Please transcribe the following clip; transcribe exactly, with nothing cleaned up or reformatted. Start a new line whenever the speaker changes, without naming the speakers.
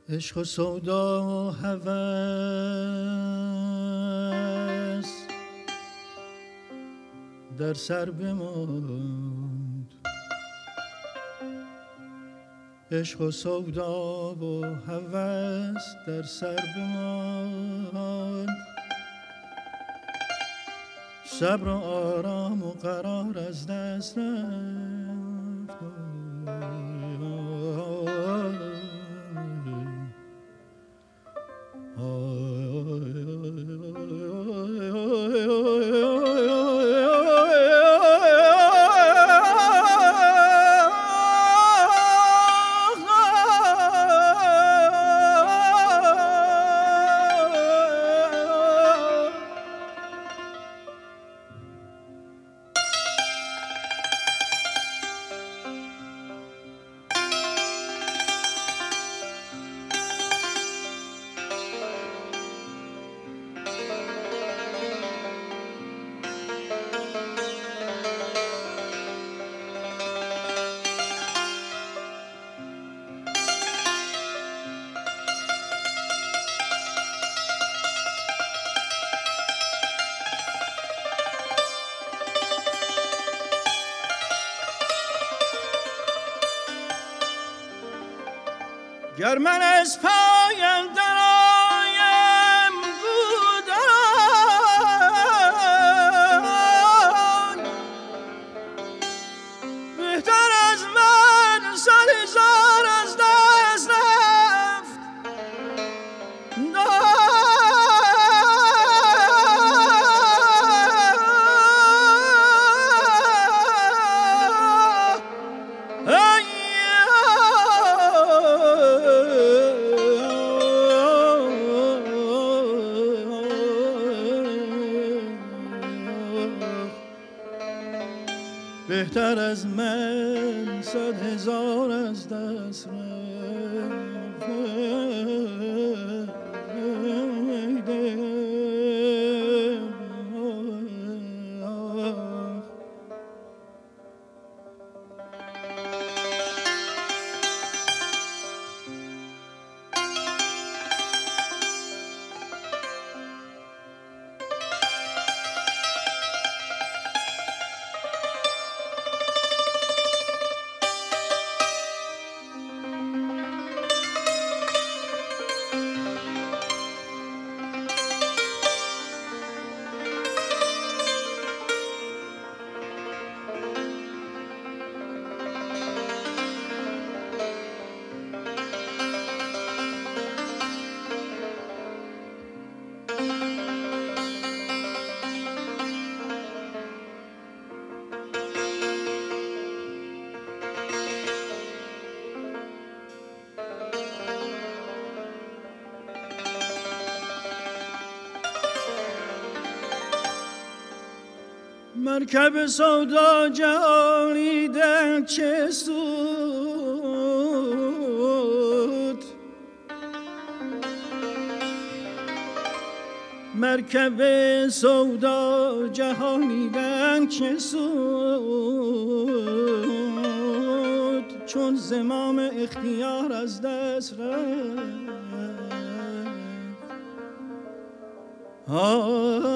عشق و سودا و هوس در سر بماند، عشق و سودا و هوس در سر بماند، صبر و آرام و قرار از دست رفت. گر من از پایم درایم گودران، بهتر از من صد هزار از دست رفت. بهتر از من صد هزار از دست رفت. مرکب سودا جهانی در چه سود، مرکب سودا جهانی در چه سود، چون زمام اختیار از دست رفت.